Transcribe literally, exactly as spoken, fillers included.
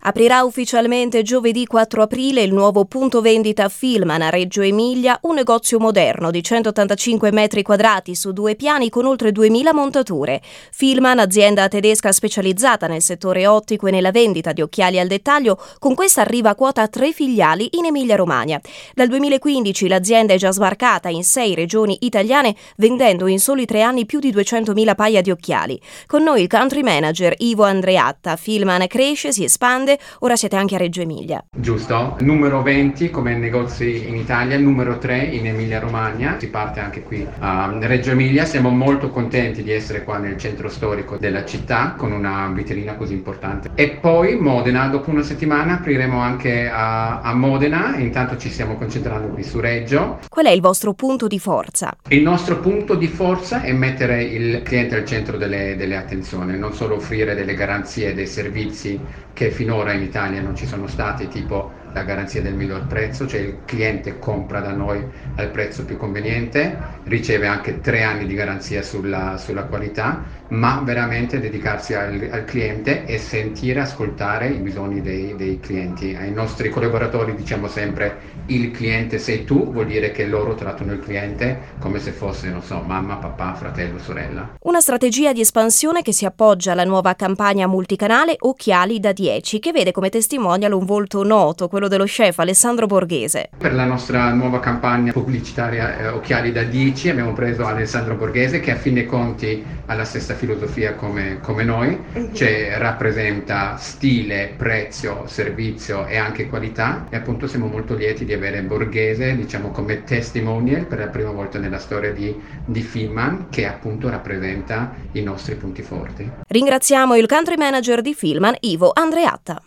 Aprirà ufficialmente giovedì quattro aprile il nuovo punto vendita Fielmann a Reggio Emilia, un negozio moderno di centottantacinque metri quadrati su due piani con oltre duemila montature. Fielmann, azienda tedesca specializzata nel settore ottico e nella vendita di occhiali al dettaglio, con questa arriva a quota tre filiali in Emilia-Romagna. Dal duemilaquindici l'azienda è già sbarcata in sei regioni italiane, vendendo in soli tre anni più di duecentomila paia di occhiali. Con noi il country manager Ivo Andreatta. Fielmann cresce, si espande. Ora siete anche a Reggio Emilia. Giusto, numero venti come negozi in Italia, numero tre in Emilia Romagna, si parte anche qui a Reggio Emilia. Siamo molto contenti di essere qua nel centro storico della città con una vetrina così importante. E poi Modena, dopo una settimana apriremo anche a, a Modena, intanto ci stiamo concentrando qui su Reggio. Qual è il vostro punto di forza? Il nostro punto di forza è mettere il cliente al centro delle, delle attenzioni, non solo offrire delle garanzie, dei servizi che finora in Italia non ci sono stati, tipo la garanzia del miglior prezzo, cioè il cliente compra da noi al prezzo più conveniente, riceve anche tre anni di garanzia sulla, sulla qualità, ma veramente dedicarsi al, al cliente e sentire, ascoltare i bisogni dei, dei clienti. Ai nostri collaboratori diciamo sempre: il cliente sei tu, vuol dire che loro trattano il cliente come se fosse, non so, mamma, papà, fratello, sorella. Una strategia di espansione che si appoggia alla nuova campagna multicanale Occhiali da dieci, che vede come testimonial un volto noto, quello dello chef Alessandro Borghese. Per la nostra nuova campagna pubblicitaria eh, Occhiali da dieci abbiamo preso Alessandro Borghese, che a fin dei conti ha la stessa filosofia come, come noi, cioè rappresenta stile, prezzo, servizio e anche qualità, e appunto siamo molto lieti di avere Borghese, diciamo, come testimonial per la prima volta nella storia di, di Fielmann, che appunto rappresenta i nostri punti forti. Ringraziamo il country manager di Fielmann, Ivo Andreatta.